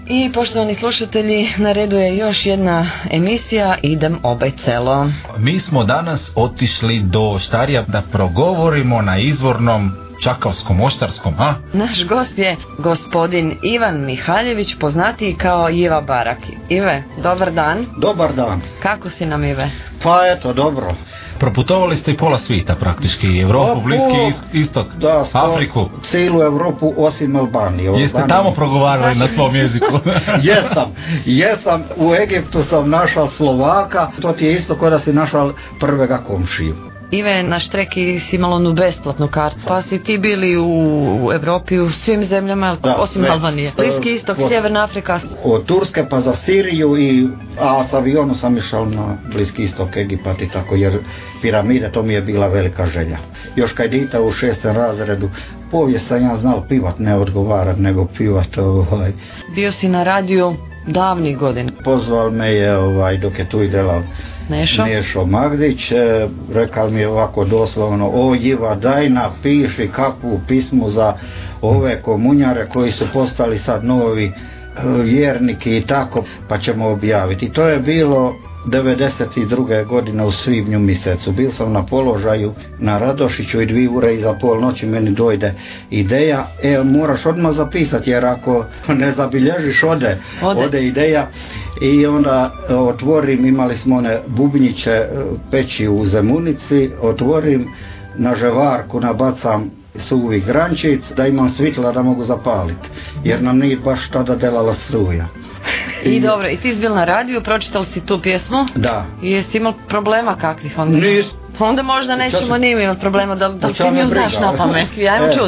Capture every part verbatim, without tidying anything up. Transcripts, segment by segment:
I poštovani slušatelji, na redu je još jedna emisija Idem obaj celo. Mi smo danas otišli do Štarija da progovorimo na izvornom čakavskom, oštarskom, a? Naš gost je gospodin Ivan Mihaljević, poznatiji kao Iva Baraki. Ive, dobar dan. Dobar dan. Kako si nam, Ive? Pa eto, dobro. Proputovali ste i pola svijeta praktički, Evropu, pa, Bliski istok, da, Afriku. Cijelu Evropu osim Albanije. Jeste Albanije. Tamo progovarali na svom jeziku? jesam, jesam. U Egiptu sam našao Slovaka, to ti je isto kao da si našao prvega komšiju. Ive, na Štreki si imalo onu besplatnu kartu, pa si ti bili u, u Evropi, u svim zemljama, da, osim ne, Albanije. Bliski istok, od, Sjeverna Afrika. Od Turske pa za Siriju, i, a s avionu sam išao na Bliski istok, Egipat i tako, jer piramide, to mi je bila velika želja. Još kad dite u šestom razredu, povijest sam ja znal pivat, ne odgovarat, nego pivat. Ovaj. Bio si na radiju davnih godina. Pozval me je, ovaj, dok je tu i delal Nešo, Nešo Magdić, e, rekao mi je ovako doslovno: o Iva, daj napiši kakvu pismu za ove komunjare koji su postali sad novi e, vjerniki i tako, pa ćemo objaviti. I to je bilo devedeset druge godine u svibnju mjesecu. Bil sam na položaju na Radošiću i dvije ure iza pol noći meni dojde ideja, e, moraš odmah zapisati, jer ako ne zabilježiš ode, ode. ode ideja. I onda otvorim, imali smo one bubnjiće peći u Zemunici, otvorim na ževarku, nabacam suvi grančic da imam svitla da mogu zapaliti, jer nam nije baš tada delala struja. I, I dobro, i ti si bil na radiju, pročitali si tu pjesmu? Da. I jesi imao problema kakvih onda? Nis. Onda možda nećemo ni imati problema, da, da ti mi ju znaš na pamet, ajmo e. čut.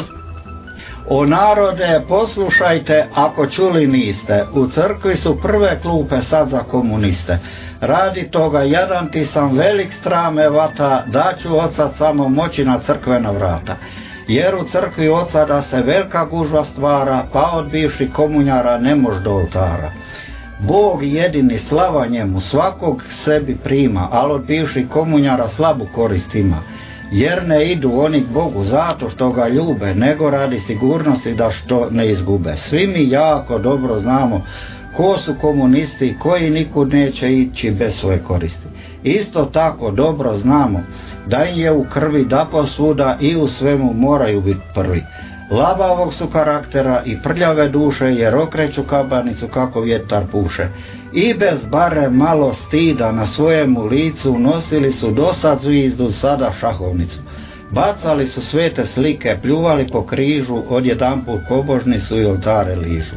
O narode, poslušajte ako čuli niste, u crkvi su prve klupe sad za komuniste. Radi toga jedan ti sam velik strame vata, daću oca samo moći na crkvena vrata. Jer u crkvi oca da se velika gužva stvara, pa od bivših komunjara ne mož do oltara. Bog jedini, slava njemu, svakog sebi prima, ali od bivših komunjara slabu korist ima. Jer ne idu oni k Bogu zato što ga ljube, nego radi sigurnosti da što ne izgube. Svi mi jako dobro znamo ko su komunisti, koji nikud neće ići bez svoje koristi. Isto tako dobro znamo da im je u krvi da posvuda i u svemu moraju biti prvi. Labavog su karaktera i prljave duše, jer okreću kabanicu kako vjetar puše. I bez bare malo stida na svojemu licu nosili su dosad zvizdu, sada šahovnicu. Bacali su svete slike, pljuvali po križu, odjedanput pobožni su i oltare ližu.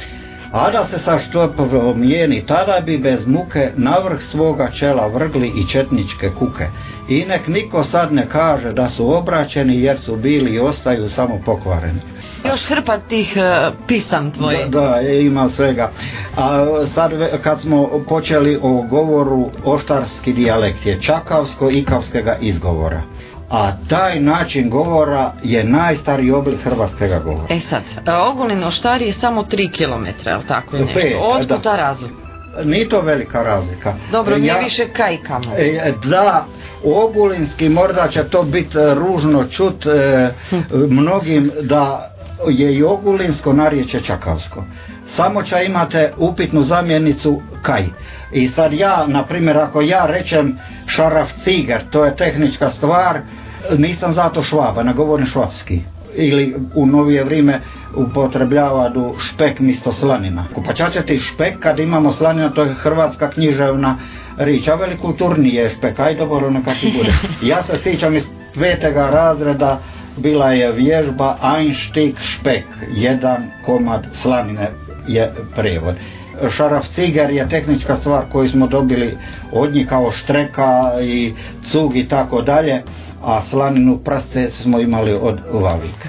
A da se sa što promijeni, tada bi bez muke na vrh svoga čela vrgli i četničke kuke. I nek niko sad ne kaže da su obraćeni, jer su bili i ostaju samo pokvareni. Još hrpa tih uh, pisam tvoje. Da, da, ima svega. A sad kad smo počeli o govoru, oštarski dijalekt je čakavsko-ikavskega izgovora. A taj način govora je najstariji oblik hrvatskega govora. E sad, Ogulin Oštari je samo tri kilometra, je li tako je nešto? Pet, Otkud ta razlika? Nije to velika razlika. Dobro, nije ja, više kajkamo. Da, ogulinski možda će to biti ružno čut e, mnogim da je i ogulinsko narječje čakavsko. Samo će imate upitnu zamjenicu kaj. I sad ja, na primjer, ako ja rečem šaraf ciger, to je tehnička stvar, nisam zato švaba, ne govorim švabski. Ili u novije vrijeme upotrebljavaju špek mjesto slanina. Pa čačeti špek kad imamo slanina, to je hrvatska književna rič, a veli kulturni je špek, aj dobro neka ti bude. Ja se sjećam iz petega razreda, bila je vježba Einštik špek, jedan komad slanine je prevod. Šaraf ciger je tehnička stvar koju smo dobili od njih kao štreka i cug i tako dalje, a slaninu prste smo imali od Vavika.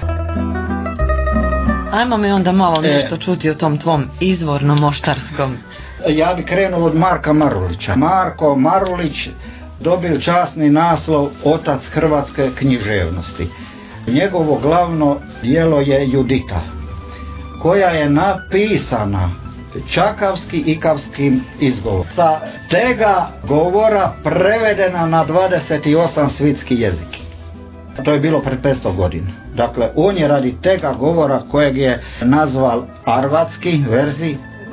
Ajmo mi onda malo nešto e, čuti o tom tvom izvornom oštarskom. Ja bi krenuo od Marka Marulića. Marko Marulić dobil časni naslov otac hrvatske književnosti. Njegovo glavno djelo je Judita, koja je napisana čakavski ikavskim izgovorom. Sa tega govora prevedena na dvadeset osam svitski jeziki. To je bilo pred petsto godina. Dakle, on je radi tega govora kojeg je nazval arvatski verzij,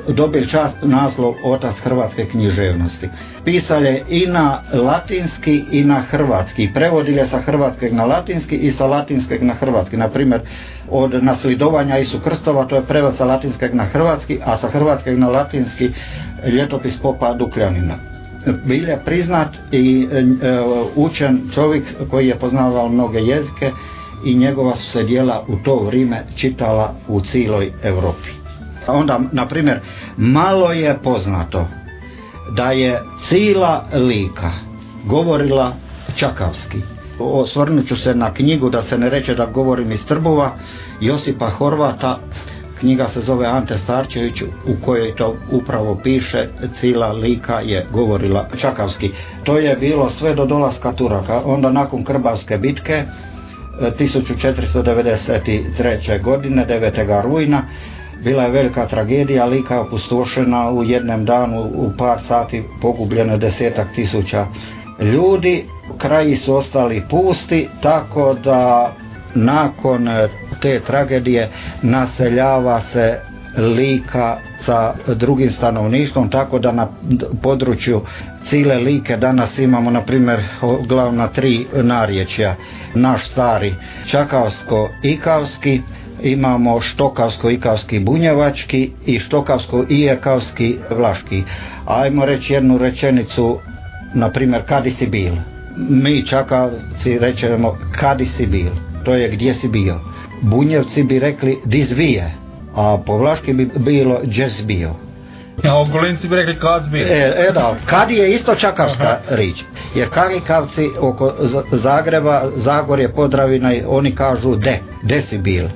dobili čast naslov otac hrvatske književnosti. Pisali i na latinski i na hrvatski. Prevodili sa hrvatskog na latinski i sa latinskog na hrvatski. Na primjer, od nasljedovanja Isu Krstova, to je prevod sa latinskog na hrvatski, a sa hrvatskog na latinski ljetopis popa Dukljanina. Bil je priznat i e, učen čovjek koji je poznavao mnoge jezike i njegova su se djela u to vrijeme čitala u cijeloj Europi. Onda, na primjer, malo je poznato da je cijela Lika govorila čakavski. Osvrnut ću se na knjigu, da se ne reče da govorim iz Trbova, Josipa Horvata. Knjiga se zove Ante Starčević, u kojoj to upravo piše, cijela Lika je govorila čakavski. To je bilo sve do dolaska Turaka. Onda nakon Krbavske bitke tisuću četiristo devedeset treće. godine, devetog rujna, bila je velika tragedija, Lika je opustošena u jednom danu, u par sati pogubljeno desetak tisuća ljudi, kraji su ostali pusti, tako da nakon te tragedije naseljava se Lika sa drugim stanovništvom, tako da na području cijele Like danas imamo, na primjer, glavna tri narječja. Naš stari čakavsko-ikavski, imamo štokavsko-ikavski bunjevački i štokavsko-ijekavski vlaški. Ajmo reći jednu rečenicu, na primjer, kadi si bil. Mi čakavci rečemo kadi si bil, to je gdje si bio. Bunjevci bi rekli di zvije, a po vlaški bi bilo gdje si bio. A Ogolinci bi rekli kad zbije. E, e da, kad je isto čakavska riječ. Jer Karikavci oko Zagreba, Zagorje, Podravina, oni kažu de, de si bil.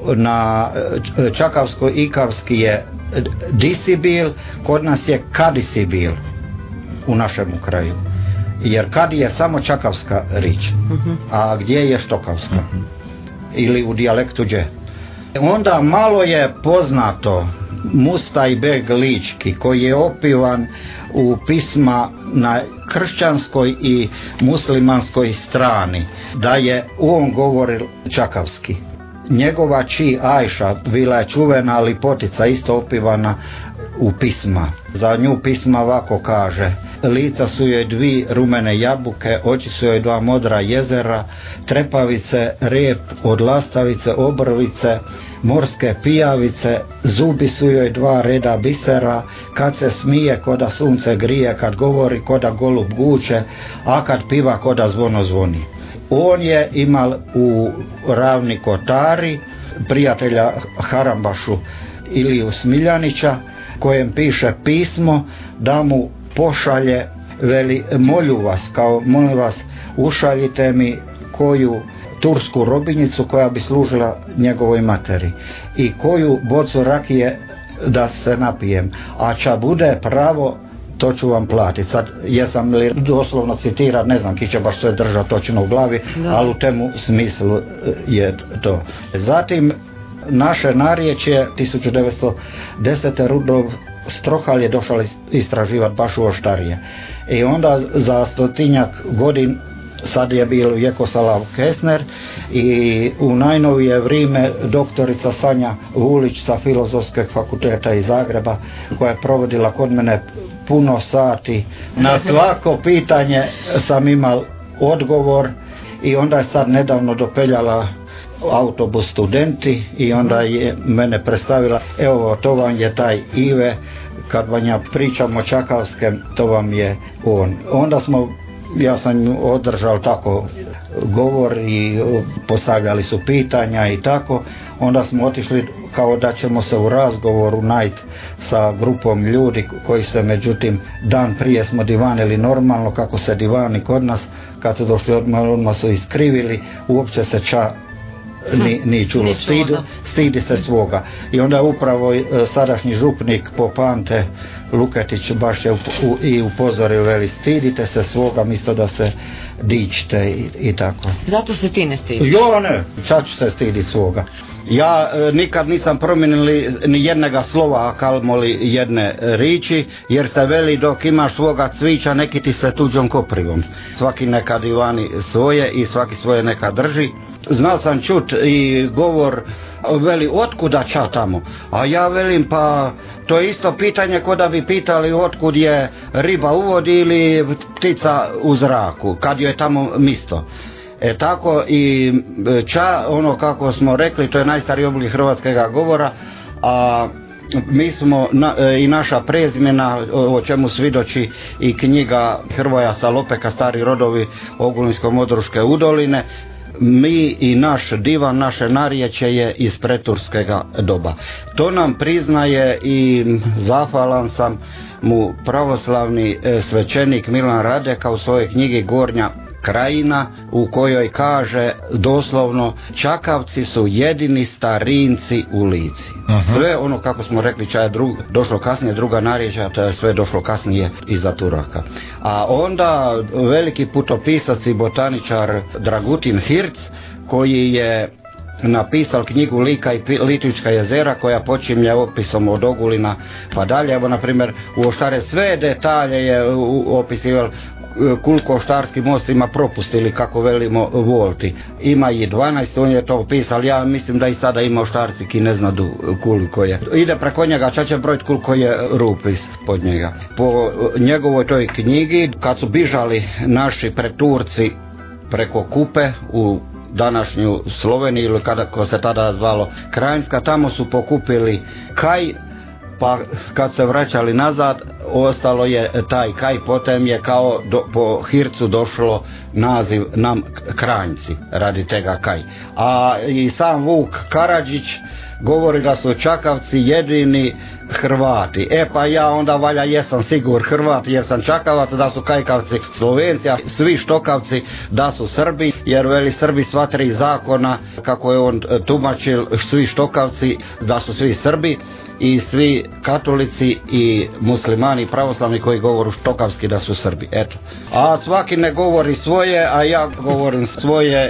Na čakavsko-ikavski je di si bil, kod nas je kadi si bil u našemu kraju. Jer kadi je samo čakavska riječ, a gdje je štokavska ili u dijalektu gdje. Onda malo je poznato Mustaj beg Lički, koji je opivan u pisma na kršćanskoj i muslimanskoj strani, da je on govoril čakavski. Njegova či Ajša bila je čuvena lipotica, isto opivana u pisma. Za nju pisma ovako kaže: lica su joj dvi rumene jabuke, oči su joj dva modra jezera, trepavice, rep od lastavice, obrvice, morske pijavice, zubi su joj dva reda bisera, kad se smije koda sunce grije, kad govori koda golub guče, a kad piva koda zvono zvoni. On je imal u Ravni Kotari prijatelja Harambašu Iliju Smiljanića, kojem piše pismo da mu pošalje, veli, molju vas, kao molim vas, ušaljite mi koju tursku robinjicu koja bi služila njegovoj materi i koju bocu rakije da se napijem, a ča bude pravo, to ću vam platiti. Sad jesam li doslovno citirat, ne znam ki će baš sve držati točno u glavi, da. Ali u temu smislu je to. Zatim naše narječje tisuću devetsto desete. Rudolf Strohal je došao istraživati baš u Oštarije. I onda za stotinjak godin, sad je bio Jekosalav Kesner, i u najnovije vrijeme doktorica Sanja Vulić sa Filozofskog fakulteta iz Zagreba, koja je provodila kod mene puno sati. Na svako pitanje sam imao odgovor i onda je sad nedavno dopeljala autobus studenti i onda je mene predstavila, evo to vam je taj Ive, kad vam ja pričam o čakavskem, to vam je on. Onda smo, ja sam održao tako govor i postavljali su pitanja i tako, onda smo otišli kao da ćemo se u razgovoru naći sa grupom ljudi koji se, međutim, dan prije smo divanili normalno kako se divani kod nas, kad su došli odmah, odmah su iskrivili, uopće se ča ni, ni čulo, stidi, stidi se svoga. I onda upravo sadašnji župnik Popante Luketić baš je u, u, i upozorio, veli, stidite se svoga mjesto da se dičite i, i tako. Zato se ti ne stidiš? Jo ne, ča ću se stiditi svoga. Ja e, nikad nisam promijenili ni jednega slova, a kalmoli jedne riči, jer se veli dok imaš svoga cvića, neki ti se tuđom koprivom. Svaki neka divani svoje i svaki svoje neka drži. Znao sam čut i govor Veli, otkuda ča tamo? A ja velim, pa to je isto pitanje ko da bi pitali otkud je riba u vodi ili ptica u zraku, kad joj je tamo misto. E tako i ča, ono kako smo rekli, to je najstariji oblik hrvatskega govora, a mi smo na, i naša prezimena, o čemu svidoči i knjiga Hrvoja Salopeka, Stari rodovi Ogulinsko-Modruške udoline, mi i naš divan, naše narječje je iz preturskega doba. To nam priznaje i zahvalan sam mu pravoslavni svećenik Milan Radeka u svojoj knjigi Gornja Krajina, u kojoj kaže doslovno: Čakavci su jedini starinci u Lici. Uh-huh. Sve ono kako smo rekli ča je drug, došlo kasnije druga narječja, to je sve došlo kasnije iza Turaka. A onda veliki putopisac i botaničar Dragutin Hirc, koji je napisal knjigu Lika i Litvička jezera, koja počinje opisom od Ogulina pa dalje. Evo na primjer u Oštare sve detalje je opisival koliko Oštarski most ima propustili, kako velimo, volti. Ima i dvanaest, on je to opisal, ja mislim da i sada ima Oštarci ki ne znadu koliko je. Ide preko njega, ča će brojiti koliko je rupi pod njega. Po njegovoj toj knjigi, kad su bižali naši preturci preko Kupe u današnju Sloveniju, ili kada ko se tada zvalo Krajinska, tamo su pokupili kaj, pa kad se vraćali nazad ostalo je taj kaj, potem je kao do, po Hircu došlo naziv nam Kranjci radi tega kaj. A i sam Vuk Karadžić govori da su Čakavci jedini Hrvati. E pa ja onda valja jesam sigur Hrvat jer sam Čakavac, da su Kajkavci Slovenci, a svi Štokavci da su Srbi, jer veli Srbi sva tri zakona, kako je on tumačil, svi Štokavci da su svi Srbi i svi katolici i muslimani pravoslavni koji govoru štokavski da su Srbi. Eto. A svaki ne govori svoje, a ja govorim svoje.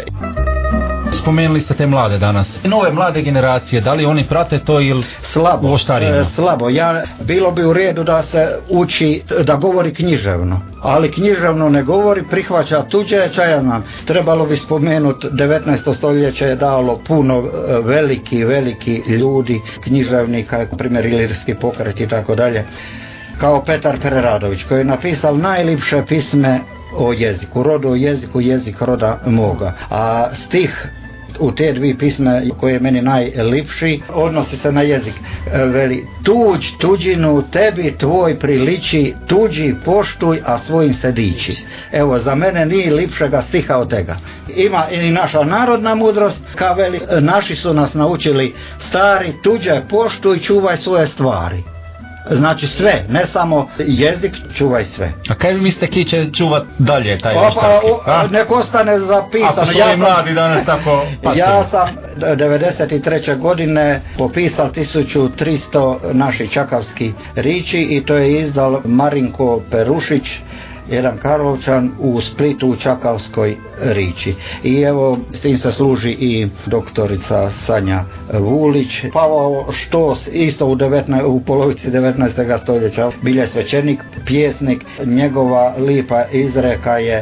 Spomenuli ste te mlade danas. Nove mlade generacije, da li oni prate to ili slabo, u Oštarima? Slabo. Ja, bilo bi u redu da se uči da govori književno, ali književno ne govori, prihvaća tuđe, ča ja znam. Trebalo bi spomenuti, devetnaesto stoljeće je dalo puno veliki, veliki ljudi, književnika, primjer Ilirski pokret i tako dalje, kao Petar Preradović, koji je napisal najlipše pisme o jeziku, rodu o jeziku, jezik roda moga. A stih u te dvije pisme koje je meni najlipši odnosi se na jezik. Veli: tuđ tuđinu tebi tvoj priliči, tuđi poštuj, a svojim se diči. Evo, za mene nije lipšega stiha od tega. Ima i naša narodna mudrost, ka veli, naši su nas naučili stari: tuđe poštuj, čuvaj svoje stvari. Znači sve, ne samo jezik, čuvaj sve. A kaj vi mislite ki će čuvat dalje taj Opa, oštarski? O, nek ostane zapisano. Ako su ja sam, mladi danas tako pasili. Ja sam devedeset treće godine popisao tisuću tristo naših čakavskih riči i to je izdal Marinko Perušić, jedan Karlovčan, u Splitu u Čakavskoj riči. I evo, s tim se služi i doktorica Sanja Vulić. Pavao Štos, isto u, devetna, u polovici devetnaestog stoljeća, bilje svećenik, pjesnik. Njegova lipa izreka je: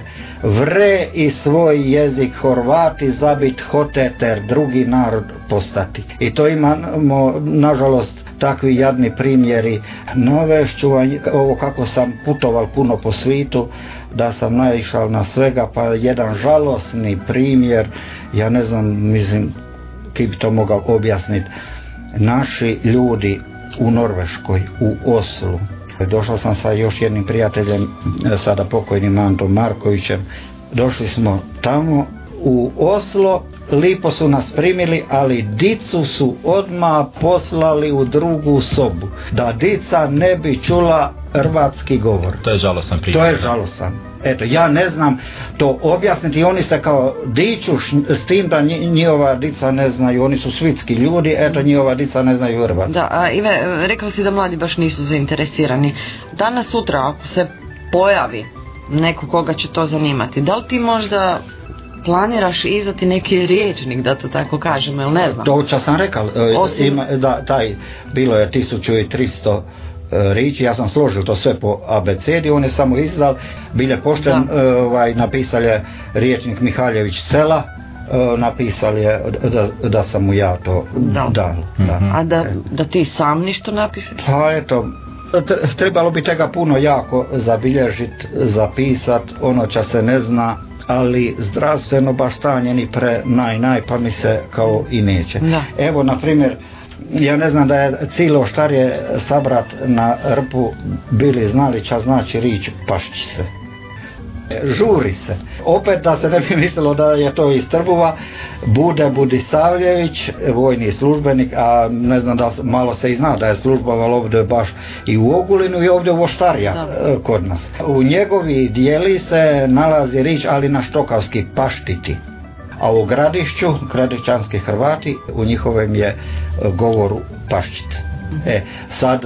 vre i svoj jezik Horvati zabit hote ter drugi narod postati. I to imamo, nažalost, takvi jadni primjeri. Navešću ovo kako sam putoval puno po svijetu, da sam naišao na svega, pa jedan žalosni primjer, ja ne znam, mislim, ki bi to mogao objasniti. Naši ljudi u Norveškoj, u Oslu, došao sam sa još jednim prijateljem, sada pokojnim Antom Markovićem, došli smo tamo u Oslo, lipo su nas primili, ali dicu su odmah poslali u drugu sobu, da dica ne bi čula hrvatski govor. To je žalosan primjer. To je žalosan. Eto, ja ne znam to objasniti, oni se kao diču s tim da njihova dica ne znaju, oni su svitski ljudi, eto njihova dica ne znaju hrvatski. Da, a Ive, rekao si da mladi baš nisu zainteresirani. Danas, sutra, ako se pojavi neko koga će to zanimati, da li ti možda planiraš izdati neki riječnik, da to tako kažemo, ili ne znam? To čo sam rekao, Osim... ima, da, taj, bilo je tisuću tristo riči, ja sam složil to sve po abecedi, on je samo izdal, bile pošten, ovaj, napisal je riječnik Mihaljević Sela, napisali je da, da sam mu ja to dal. dal. Da. A da, da ti sam ništa napišeš? Pa eto, trebalo bi tega puno jako zabilježiti, zapisat, ono ča se ne zna, ali zdravstveno baš stanje ni pre naj naj pa mi se kao i neće. Da. Evo na primjer, ja ne znam da je cijelo štarje sabrat na rpu bili znali ča znači rič pašći se. Žuri se. Opet da se ne bi mislilo da je to iz Trbova, Bude Budisavljević, vojni službenik, a ne znam da malo se i zna da je služboval ovdje baš i u Ogulinu i ovdje u Oštarija kod nas. U njegovi dijeli se nalazi rič, ali na štokavski paštiti. A u Gradišću, gradišćanski Hrvati, u njihovem je govoru paščite. E, sad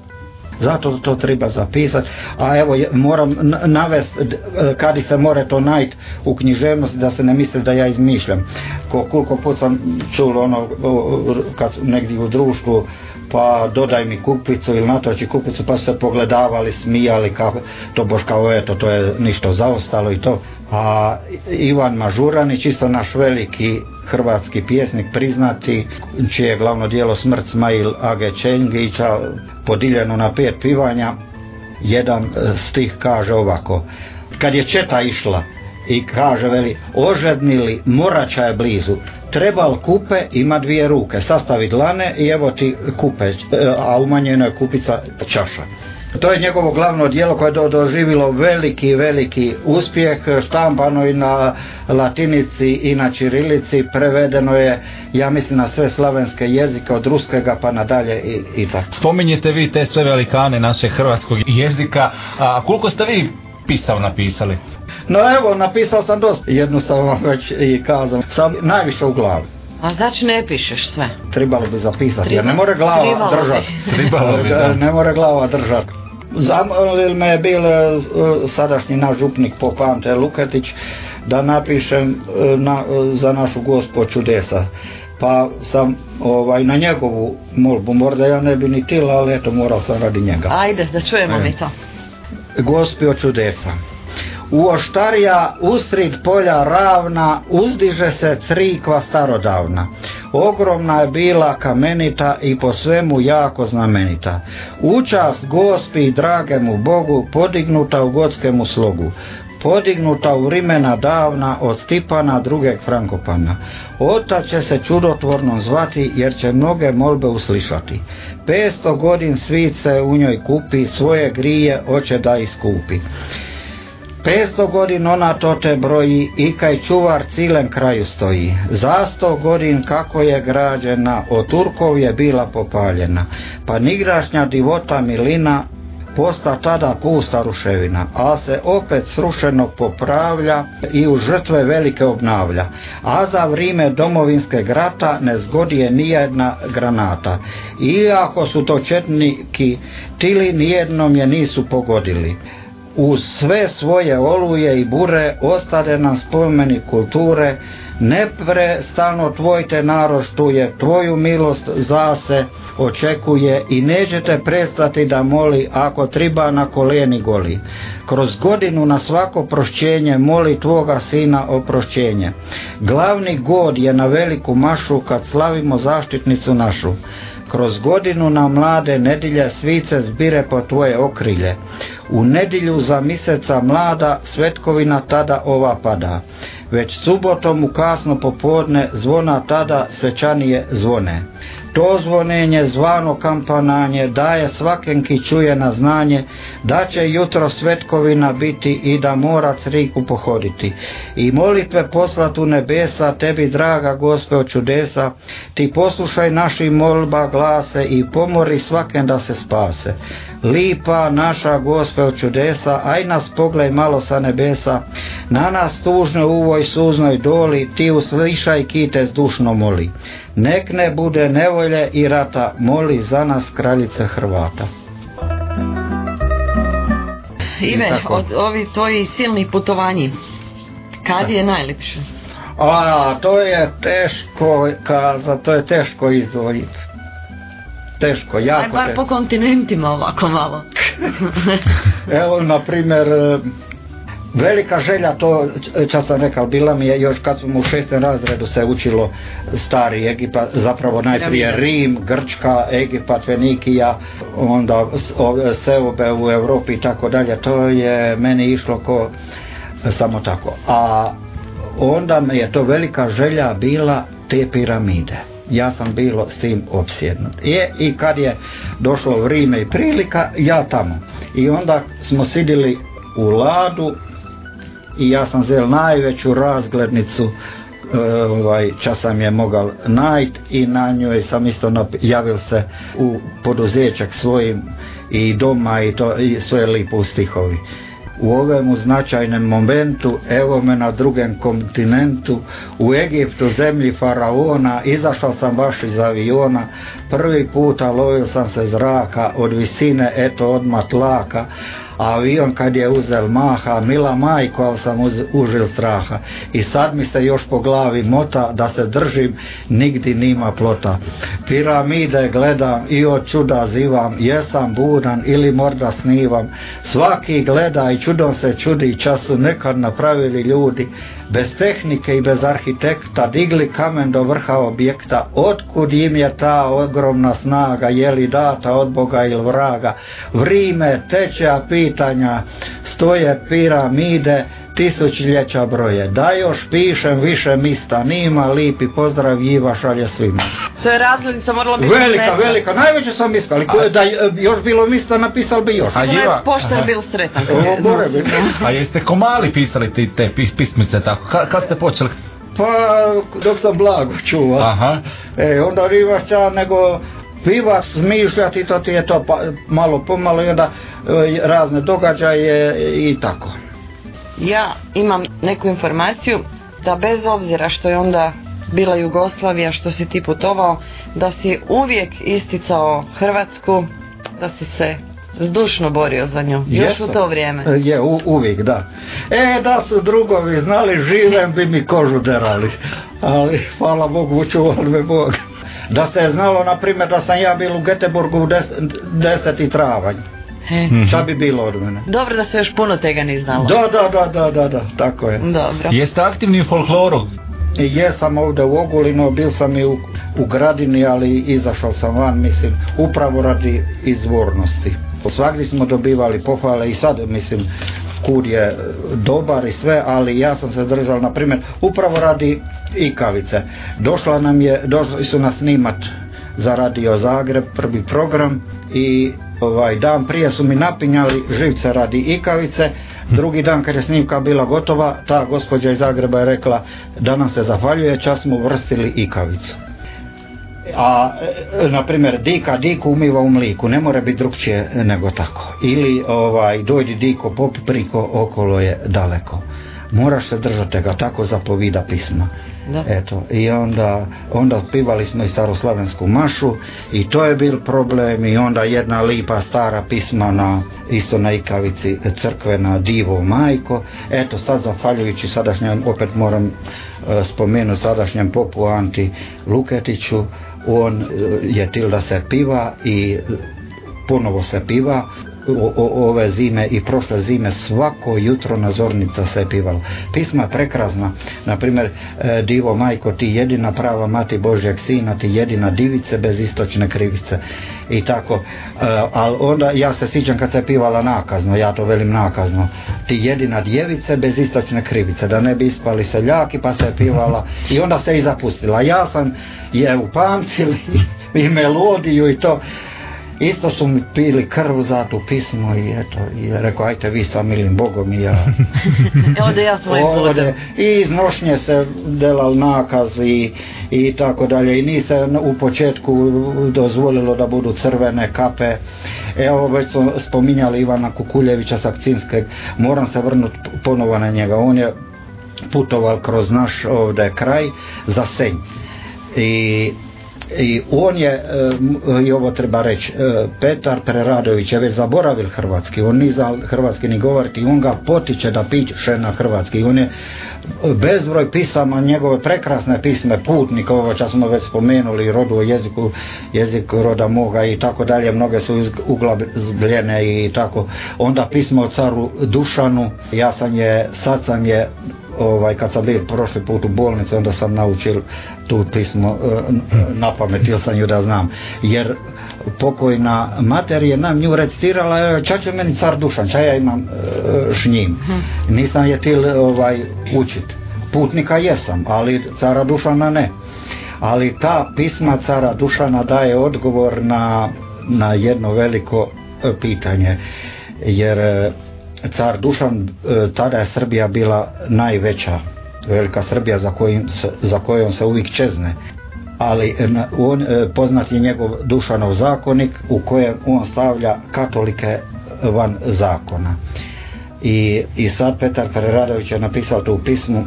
zato to treba zapisati, a evo moram navesti kad se more to najti u književnosti, da se ne misli da ja izmišljam. Koliko put sam čul ono kad negdje u društvu, pa dodaj mi kupicu ili natoči kupicu, pa su se pogledavali, smijali kako to boš kao eto, to je ništa zaostalo i to. A Ivan Mažuranić, isto naš veliki hrvatski pjesnik priznati, čije je glavno djelo Smrt Smail Age Čengića podijeljeno na pet pivanja, jedan stih kaže ovako: kad je četa išla i kaže, veli, ožednili, morača je blizu, trebal kupe, ima dvije ruke, sastavi dlane i evo ti kupe, a umanjeno je kupica čaša. To je njegovo glavno djelo koje je do, doživilo veliki, veliki uspjeh, štampano i na latinici i na čirilici, prevedeno je, ja mislim, na sve slavenske jezike, od ruskega pa nadalje i, i tako. Spominjete vi te sve velikane našeg hrvatskog jezika, a koliko ste vi pisao napisali? No evo, napisao sam dosta, jednu sam vam već i kazao, sam najviše u glavi. A znači ne pišeš sve? Trebalo bi zapisati, jer ne more glava držati. Trebalo bi, da. Ne more glava držati. Zamolil me je bil sadašnji naš župnik pop Ante Luketić da napišem na, za našu Gospođu čudesa. Pa sam ovaj, na njegovu molbu, možda ja ne bi ni tila, ali eto, moral sam radi njega. Ajde, da čujemo e. mi to. Gospođo čudesa. U Oštarija usrid polja ravna uzdiže se crikva starodavna. Ogromna je bila, kamenita i po svemu jako znamenita. Učast Gospi i dragemu Bogu podignuta u gotskemu slogu. Podignuta u vrimena davna od Stipana drugeg Frankopana. Ota će se čudotvornom zvati jer će mnoge molbe uslišati. Petsto godin svit se u njoj kupi, svoje grije oće da iskupi. Petsto godin ona to te broji i kaj čuvar cilem kraju stoji. Za sto godin kako je građena, od Turkov je bila popaljena. Pa nigdašnja divota milina posta tada pusta ruševina, a se opet srušeno popravlja i u žrtve velike obnavlja. A za vrime domovinske grata ne zgodije nijedna granata. Iako su to četniki tili, nijednom je nisu pogodili. Uz sve svoje oluje i bure ostade nam spomeni kulture, neprestano tvoj te narod štuje, tvoju milost zase očekuje i nećete prestati da moli ako triba na koljeni goli. Kroz godinu na svako prošćenje moli tvoga sina oprošćenje. Glavni god je na veliku mašu kad slavimo zaštitnicu našu. Kroz godinu na mlade nedilje svice zbire po tvoje okrilje. U nedilju za mjeseca mlada svetkovina tada ova pada. Već subotom u kasno popodne zvona tada svečanije zvone. To zvonenje zvano kampananje daje svakenki čuje na znanje da će jutro svetkovina biti i da mora criku pohoditi. I molitve poslat u nebesa tebi draga Gospođo čudesa, ti poslušaj naši molba glase i pomori svaken da se spase. Lipa naša Gospođo čudesa, aj nas poglej malo sa nebesa, na nas tužno u ovoj suznoj doli, ti uslišaj kite zdušno moli. Nek ne bude nevolje i rata, moli za nas kraljice Hrvata. Ive, od ovi tvoji silni putovanji, kad je najljepše? A, to je teško kaza, to je teško izdvojiti. Teško, jako teško. Aj bar po kontinentima ovako malo. Evo, na primjer, velika želja, to čas sam rekao, bila mi je još kad smo u šestom razredu se učilo stari Egipat, zapravo najprije Rim, Grčka, Egipat, Fenikija, onda seobe u Europi i tako dalje. To je meni išlo ko samo tako. A onda mi je to velika želja bila te piramide. Ja sam bilo s tim opsjednut. I, i kad je došlo vrijeme i prilika, ja tamo. I onda smo sidili u Ladu i ja sam zel najveću razglednicu, ovaj, čas sam je mogao najti i na njoj sam isto javil se u poduzećak svojim i doma i, to, i sve lipo u stihovi. U ovemu značajnem momentu, evo me na drugem kontinentu, u Egiptu, zemlji faraona, izašao sam baš iz aviona, prvi puta lovio sam se zraka, od visine eto odmah tlaka, a avion kad je uzel maha, mila majko, ali sam uz, užil straha. I sad mi se još po glavi mota, da se držim, nigdi nima plota. Piramide gledam i od čuda zivam, jesam budan ili možda snivam. Svaki gleda i čudom se čudi, času nekad napravili ljudi. Bez tehnike i bez arhitekta digli kamen do vrha objekta. Otkud im je ta ogromna snaga, je li data od Boga ili vraga? Vrime teče, a pitanja stoje, piramide tisućljeća broje. Da još pišem više mista, nima lipi pozdrav Iva šalje svima. To je razglednica, morala biti velika, sretna. velika, najveće sam mislila, ali da još bilo mista napisal bi još. A Iva, poštar bil sretan. A jeste ko mali pisali ti te pis, pismice tako? Ka, kad ste počeli? Pa dok sam blago čuvao. Aha. E, onda rivaš ča nego piva smišljati, to ti je to pa, malo pomalo i onda e, razne događaje i tako. Ja imam neku informaciju da bez obzira što je onda bila Jugoslavija, što si ti putovao, da si uvijek isticao Hrvatsku, da si se zdušno borio za nju, još Jesam. u to vrijeme. Je, u, uvijek, da. E, da su drugovi znali, živem bi mi kožu derali, ali hvala Bogu, učuvali me Bog. Da se je znalo, na primjer, da sam ja bil u Göteborgu u deseti travanj. He. Šta bi bilo od mene? Dobro da se još puno tega ni znalo. Da, da, da, da, da, da, tako je. Dobro. Jeste aktivni u folkloru? Jesam ovdje u Ogulinu, bil sam i u, u Gradini, ali izašao sam van, mislim, upravo radi izvornosti. Svagdje smo dobivali pohvale i sad, mislim, kud je dobar i sve, ali ja sam se držao, na primjer, upravo radi ikavice. Došla nam je, došli su nas snimat za Radio Zagreb, prvi program, i ovaj dan prije su mi napinjali živce radi ikavice. Drugi dan kad je snimka bila gotova, ta gospođa iz Zagreba je rekla da nam se zahvaljuje, čas smo uvrstili ikavicu. A na primjer dika diku umiva u mliku, ne mora biti drugčije nego tako. Ili ovaj dojdi diko popriko, okolo je daleko. Moraš se držati ga, tako zapovida pisma. Da. Eto, i onda, onda pivali smo i staroslavensku mašu i to je bil problem, i onda jedna lipa stara pisma na, isto na ikavici, crkvena Divo majko. Eto, sad zahvaljujući sadašnjem, opet moram uh, spomenuti sadašnjem popu Anti Luketiću, on uh, je til da se piva i ponovo se piva. O, o, ove zime i prošle zime svako jutro na zornica se je pivalo. Pisma je prekrasna, na primjer e, Divo majko, ti jedina prava mati Božjeg sina, ti jedina divice bez istočne krivice i tako, e, ali onda ja se sjećam kad se je pivala nakazno, ja to velim nakazno, ti jedina djevice bez istočne krivice, da ne bi ispali seljaki, pa se je pivala i onda se i zapustila. Ja sam je upamtili i melodiju i to. Isto su mi pili krv za tu pismo i eto, i rekao, ajte vi sa milim Bogom i ja. Ode ja svojim putem. I iz nošnje se delal nakaz i, i tako dalje. I nije se u početku dozvolilo da budu crvene kape. Evo, već smo spominjali Ivana Kukuljevića Sakcinskog, moram se vrnuti ponovo na njega. On je putoval kroz naš ovdje kraj za Senj. I I on je, i ovo treba reći, Petar Preradović je već zaboravil hrvatski, on ni za hrvatski ni govoriti, on ga potiče da piše na hrvatski. On je bezbroj pisama, njegove prekrasne pisme, Putnik, ovo čas smo već spomenuli, rodu o jeziku, jezik roda moga i tako dalje, mnoge su uglabljene i tako. Onda pismo o caru Dušanu, ja sam je, sad sam je, ovaj, kad sam bio prošli put u bolnici, onda sam naučil tu pismo na pamet, ili sam ju da znam, jer pokojna mater je nam nju recitirala, ča će meni car Dušan, ča ja imam š njim, nisam je til ovaj, učit. Putnika jesam, ali cara Dušana ne. Ali ta pisma cara Dušana daje odgovor na, na jedno veliko pitanje, jer car Dušan, tada je Srbija bila najveća, velika Srbija za, kojim se, za kojom se uvijek čezne, ali on, poznat je njegov Dušanov zakonik u kojem on stavlja katolike van zakona. I, i sad Petar Preradović je napisao tu pismu,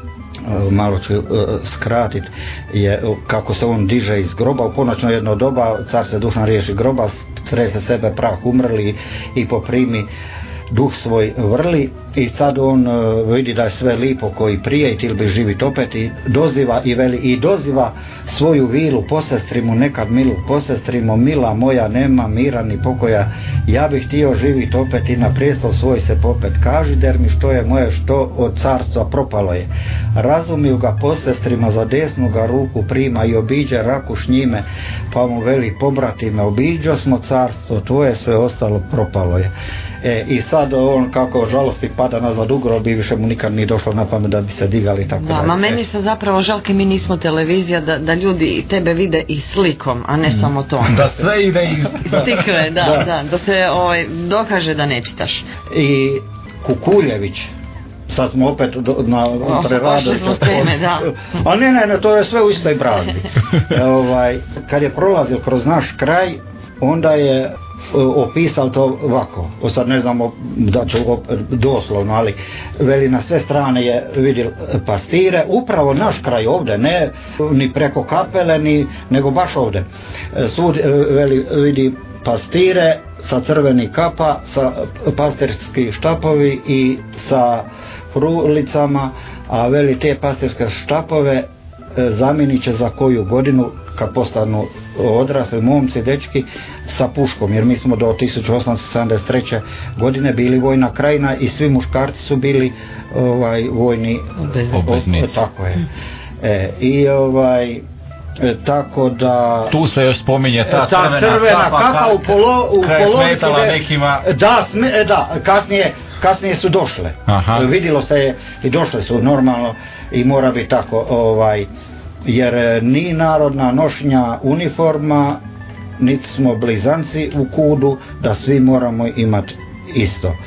malo ću skratiti, je kako se on diže iz groba u ponoćno jedno doba, car se Dušan riješi groba, strese sebe prah umrli i poprimi duh svoj vrli, i sad on uh, vidi da je sve lipo koji prije i til bi živit opet, i doziva i veli i doziva svoju vilu posestrimu, nekad milu posestrimo, mila moja nema mira ni pokoja, ja bih htio živit opet i na prijestol svoj se popet, kaži der mi što je moje, što od carstva propalo je. Razumiju ga posestrima, za desnu ga ruku prima i obiđe rakuš njime, pa mu veli pobratime, obiđo smo carstvo tvoje, sve ostalo propalo je. E, i sad on kako žalosti pada nazad u grob i više mu nikad nije došlo na pamet da bi se digali tako. Da, ma meni se zapravo žalke, mi nismo televizija, da, da ljudi tebe vide i slikom, a ne mm. samo to. Da sve ide iz... Stikle, da, da, da, da se ovaj, dokaže da ne čitaš. I Kukuljević, sad smo opet do, na oh, preradu. Da. A ne, ne, ne, to je sve u istoj brazdi. e, ovaj, kad je prolazio kroz naš kraj, onda je opisao to ovako, o sad ne znamo da ću doslovno, ali veli na sve strane je vidio pastire, upravo naš kraj ovdje, ne ni preko kapele, ni, nego baš ovdje. Svud veli vidi pastire sa crvenih kapa, sa pastirski štapovi i sa frulicama, a veli te pastirske štapove zamijenit će za koju godinu kad postanu odrasli momci, dečki, sa puškom, jer mi smo do tisuću osamsto sedamdeset treće godine bili vojna krajina i svi muškarci su bili ovaj, vojni obveznici. Tako je. E, i ovaj E, tako da tu se još spominje ta, ta crvena, crvena kapa, kapa u, polo, u polovici nekima... da, sme, da kasnije, kasnije su došle. Aha. Vidilo se je i došle su normalno i mora biti tako, ovaj, jer ni narodna nošnja uniforma niti smo blizanci u kudu da svi moramo imati isto.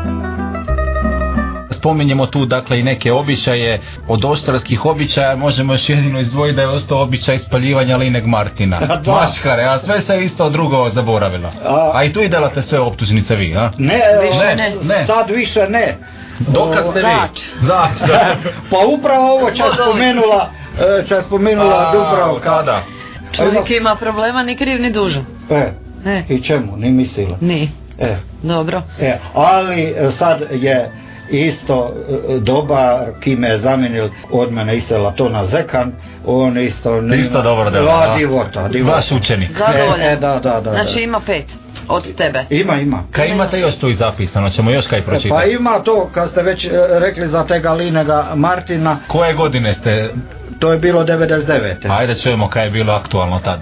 Spominjemo tu dakle i neke običaje. Od oštarskih običaja možemo još jedino izdvojiti da je ostao običaj spaljivanja lineg Martina, maškare, a sve se isto drugo zaboravilo. A, a i tu i delate sve optužnice vi, a? Ne, ne, ne, ne. Sad više ne. Dokaz ste vi? Zač. Pa upravo ovo čas spomenula, čas spomenula Dubravka. Kada? Čovjek ima problema, ni kriv ni dužan. E, e. I čemu, ni mislila. Ni. E. Dobro. E, ali sad je isto doba kime je zamenil od mene isela to na Zekan, on isto ne isto dobro dela, divota, divota. Vaš učenik. Zadovoljan. E, da, da, da, znači da. Ima pet od tebe. Ima, ima. Kaj imate još tu i zapisano, ćemo još kaj pročitati? Pa ima to, kad ste već rekli za tega Linega Martina. Koje godine ste? To je bilo devedeset devete. Ajde čujemo kaj je bilo aktualno tad.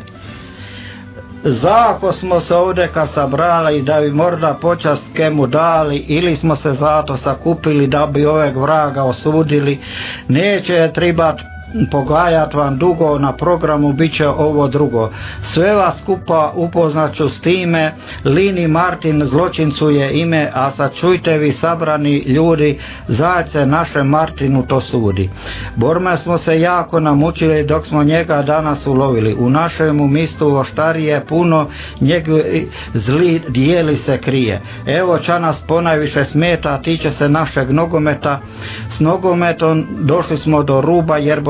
Zako smo se ovdje kad sabrali da bi možda počast kemu dali, ili smo se zato sakupili da bi oveg vraga osudili, neće tribat pogajat vam dugo, na programu bit će ovo drugo. Sve vas skupa upoznaću s time, Lini Martin zločincu je ime, a sad čujte vi sabrani ljudi, zajedce naše Martinu to sudi. Borme smo se jako namučili dok smo njega danas ulovili, u našemu mistu oštarije puno, njegu zli dijeli se krije. Evo ča nas ponajviše smeta, tiče se našeg nogometa, s nogometom došli smo do ruba, jer bo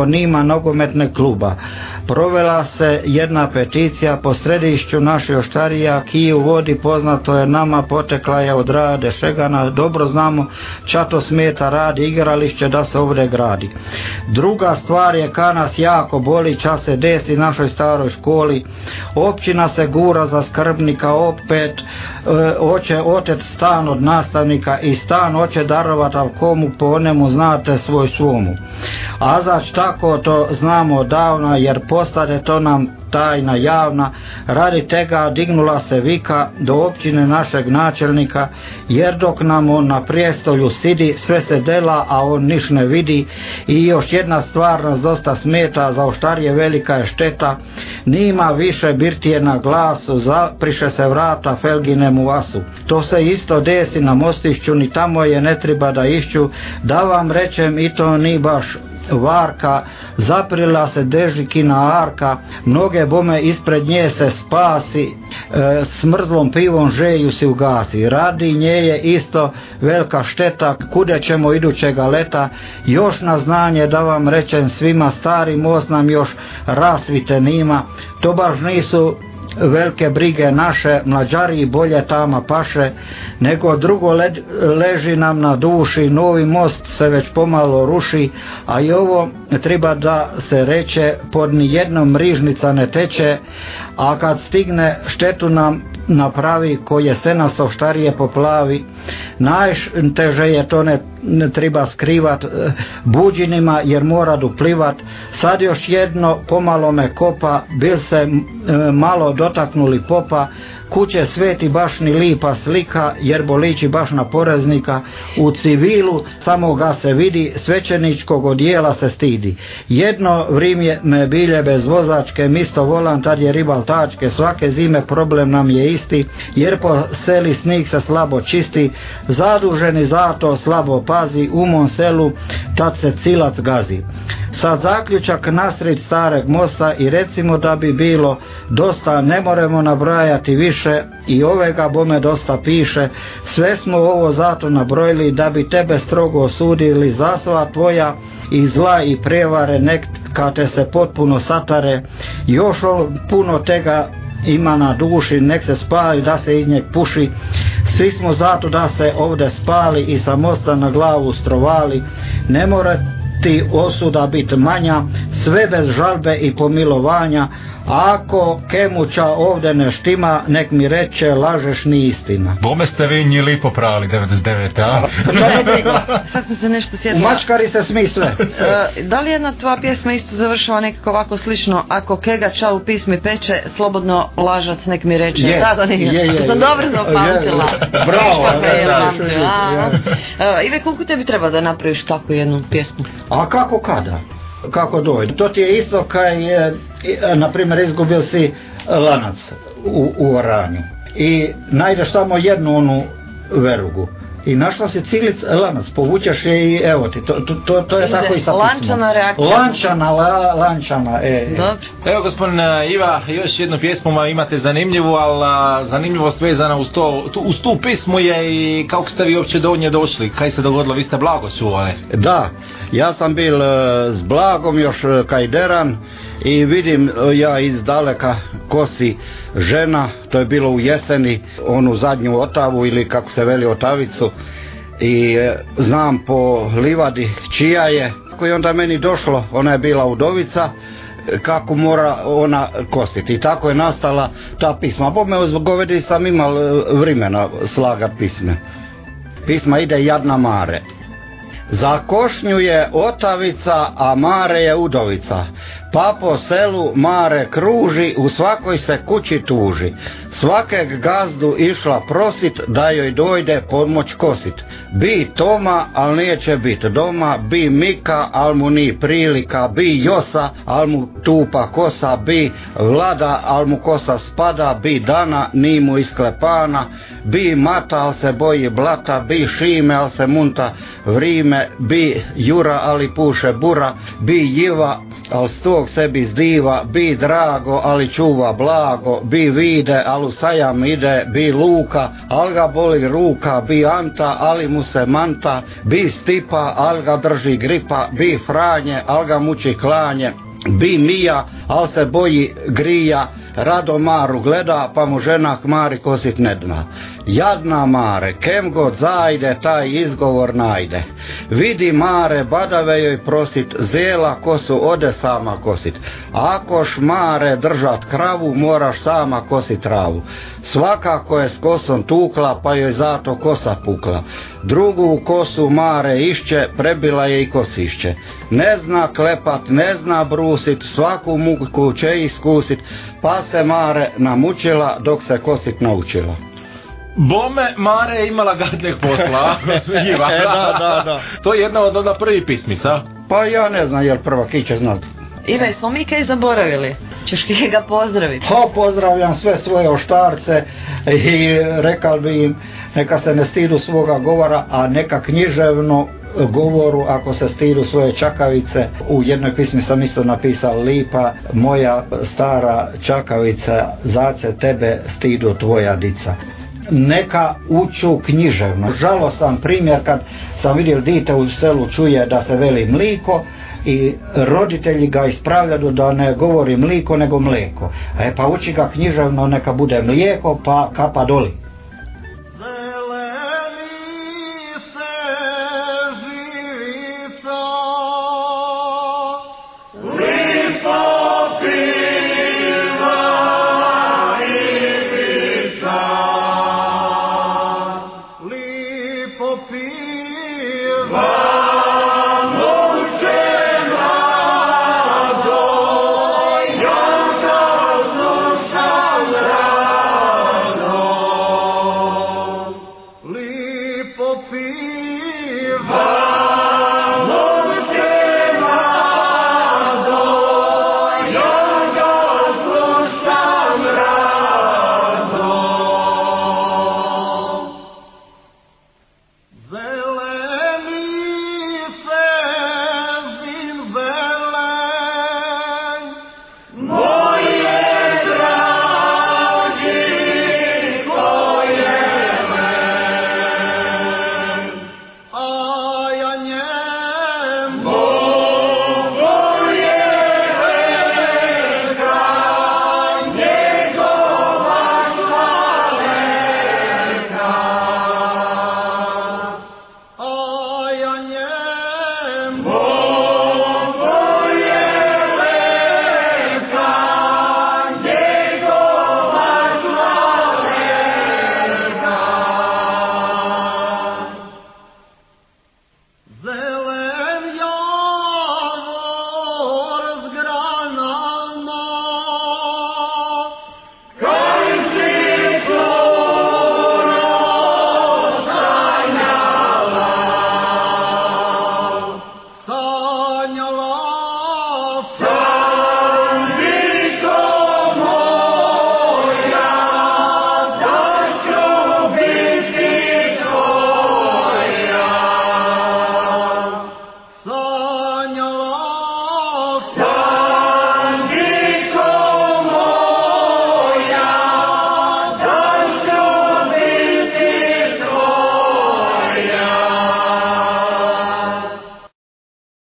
nima nogometne kluba. Provela se jedna peticija po središću naših oštarija, ki u vodi poznato je nama, potekla je od Rade Šegana, dobro znamo ča to smeta radi igrališće da se ovdje gradi. Druga stvar je ka nas jako boli ča se desi našoj staroj školi, općina se gura za skrbnika opet, e, hoće otet stan od nastavnika i stan hoće darovat, al komu po onemu znate svoj svomu. A zač tako to znamo davno, jer postade to nam tajna javna, radi tega dignula se vika do općine našeg načelnika, jer dok nam on na prijestolju sidi, sve se dela, a on niš ne vidi. I još jedna stvar nas dosta smeta, za oštarje velika je šteta, nima više birtije na glasu, zapriše se vrata Felginem u asu. To se isto desi na Mostišću, ni tamo je ne treba da išću, da vam rečem i to ni baš varka, zaprila se dežikina arka, mnoge bome ispred nje se spasi, e, smrzlom pivom žeju si ugasi, radi nje je isto velika šteta, kude ćemo idućega leta, još na znanje da vam rečem svima, stari most nam još rasvite nima, to baš nisu velike brige naše, mlađari bolje tama paše, nego drugo le, leži nam na duši, novi most se već pomalo ruši, a i ovo treba da se reče, pod nijednom mrižnica ne teče, a kad stigne štetu nam napravi, koje se nas oštarije poplavi. Najteže je to ne, ne treba skrivat buđinima, jer mora duplivat. Sad još jedno pomalo me kopa, bil se e, malo dotaknuli popa, kuće sveti baš ni lipa slika, jer boliči baš na poreznika, u civilu samo ga se vidi, svećeničkog odijela se stidi. Jedno vrijeme me bilje bez vozačke, misto volan tad je ribal tačke, svake zime problem nam je isti, jer po seli snig se slabo čisti, zaduženi zato slabo pazi, u mom selu tad se cilac gazi. Sad zaključak nasred stareg mosta, i recimo da bi bilo dosta, ne moremo nabrajati više, i ovega bome dosta piše, sve smo ovo zato nabrojili da bi tebe strogo osudili za sva tvoja i zla i prevare, neka te se potpuno satare, još puno tega ima na duši, nek se spali da se iz njeg puši, svi smo zato da se ovdje spali i sa mosta na glavu strovali, ne more ti osuda bit manja, sve bez žalbe i pomilovanja, ako kemuća ovdje ne štima, nek mi reče lažeš ni istina. Bome ste vi nji lipo prali devedeset devete. a? Sad sam se nešto sjetila. U Mačkari se smi sve. E, da li jedna tvoja pjesma isto završava nekako ovako slično, ako kega ča u pismi peče, slobodno lažac nek mi reče. Je, da, da nije. je, je, sam dobro zapamtila. Bravo. Ive, koliko tebi treba da napraviš takvu jednu pjesmu? A kako kada? Kako dojde? To ti je isto kaj je, na primjer, izgubil si lanac u, u oranju i najdeš samo jednu onu verugu i našla si cilic lanac, povučeš je i evo ti, to, to, to, to je ide, tako i sa pismom. Lančana reakcija. Lančana, la, lančana, e. Dobro. Evo gospodin Iva, još jednu pjesmu imate zanimljivu, ali zanimljivost vezana uz, to, tu, uz tu pismu je i kako ste vi uopće do nje došli, kaj se dogodilo, vi ste Blago čuvali. Da, ja sam bil s Blagom još kajderan i vidim ja iz daleka kosi žena, to je bilo u jeseni, onu zadnju otavu ili kako se veli otavicu, i e, znam po livadi čija je, i onda meni došlo, ona je bila udovica, kako mora ona kositi, i tako je nastala ta pisma. Bo me uzgovedi sam imal vremena slagat pisme. Pisma ide Jadna Mare. Za košnju je otavica, a Mare je udovica, pa po selu Mare kruži, u svakoj se kući tuži. Svakeg gazdu išla prosit, da joj dojde pomoć kosit. Bi Toma, al neće bit doma, bi Mika, al mu ni prilika, bi Josa, al mu tupa kosa, bi Vlada, al mu kosa spada, bi Dana, ni mu isklepana, bi Mata, al se boji blata, bi Šime, al se munta vrime, bi Jura, ali puše bura, bi Jiva, al s tog sebi zdiva, bi drago, ali čuva blago, bi vide, al u sajam ide, bi luka, al ga boli ruka, bi anta, ali mu se manta, bi stipa, al ga drži gripa, bi franje, al ga muči klanje, bi mija, al se boji grija, rado Maru gleda, pa mu žena Mari kosit ne dna. Jadna Mare, kem god zajde, taj izgovor najde. Vidi Mare, badave joj prosit, zela kosu ode sama kosit. Akoš Mare držat kravu, moraš sama kosit travu. Svakako je s kosom tukla, pa joj zato kosa pukla. Drugu kosu Mare išće, prebila je i kosišće. Ne zna klepat, ne zna brusit, svaku muku će iskusit, pa se Mare namučila dok se kosit naučila. Bome, Mare je imala gadneg posla. e, da, da, da. To je jedna od onda prvih pismica. Pa ja ne znam jel prva ki će znat. Ive, smo mi kaj zaboravili? Ćeš ki ga pozdraviti? Pa pozdravljam sve svoje oštarce i rekao bi im neka se ne stidu svoga govora, a neka književno govoru ako se stidu svoje čakavice. U jednoj pismi sam isto napisao: lipa moja stara čakavica, zace tebe stidu tvoja dica. Neka uču književno. Žalosan primjer kad sam vidio dite u selu čuje da se veli mliko i roditelji ga ispravljaju da ne govori mliko nego mleko. E pa uči ga književno, neka bude mlijeko, pa kapa doli.